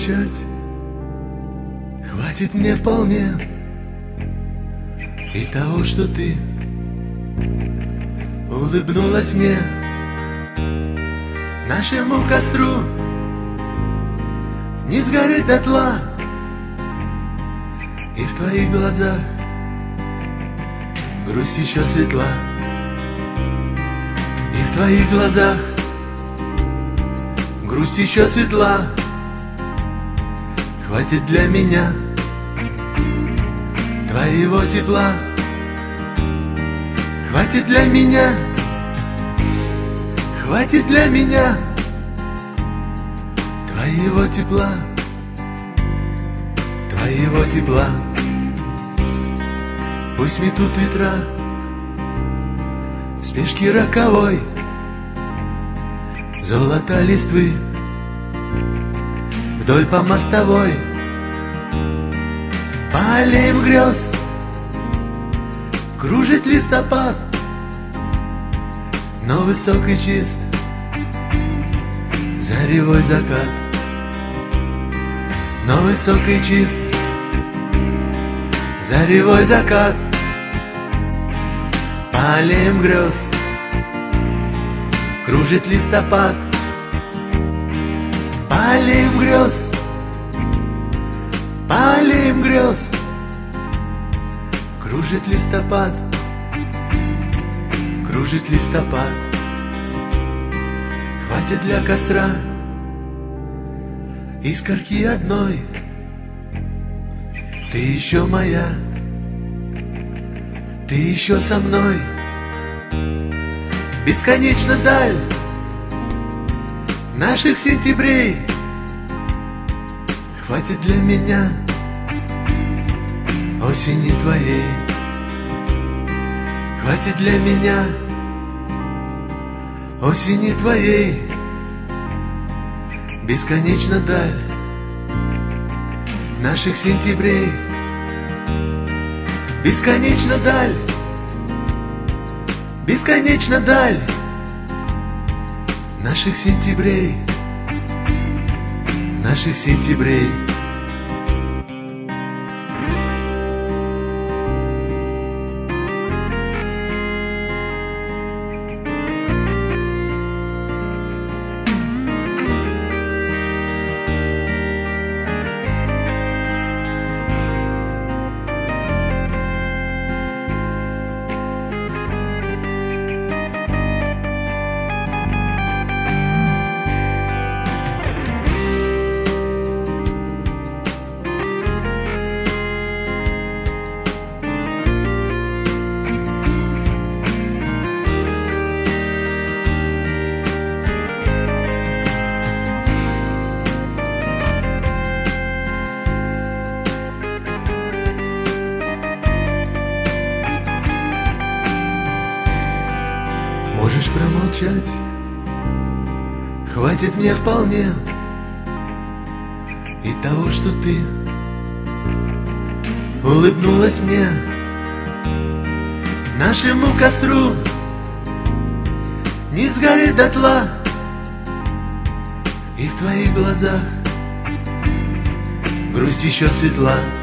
промолчать хватит мне вполне и того, что ты улыбнулась мне. Нашему костру не сгорит дотла, и в твоих глазах грусть еще светла, и в твоих глазах грусть еще светла. Хватит для меня твоего тепла, хватит для меня, хватит для меня твоего тепла, твоего тепла. Пусть метут ветра в спешке роковой, золото листвы вдоль по мостовой, по аллеям грез кружит листопад, но высокий чист заревой закат, но высокий чист заревой закат. По аллеям грез кружит листопад, по аллеям грез, по аллеям грез кружит листопад, кружит листопад. Хватит для костра искорки одной, ты еще моя, ты еще со мной. Бесконечно даль наших сентябрей. Хватит для меня осени твоей, хватит для меня осени твоей. Бесконечно даль наших сентябрей, бесконечно даль, бесконечно даль наших сентябрей, наших сентябрей. Можешь промолчать, хватит мне вполне и того, что ты улыбнулась мне. Нашему костру не сгорит дотла, и в твоих глазах грусть еще светла.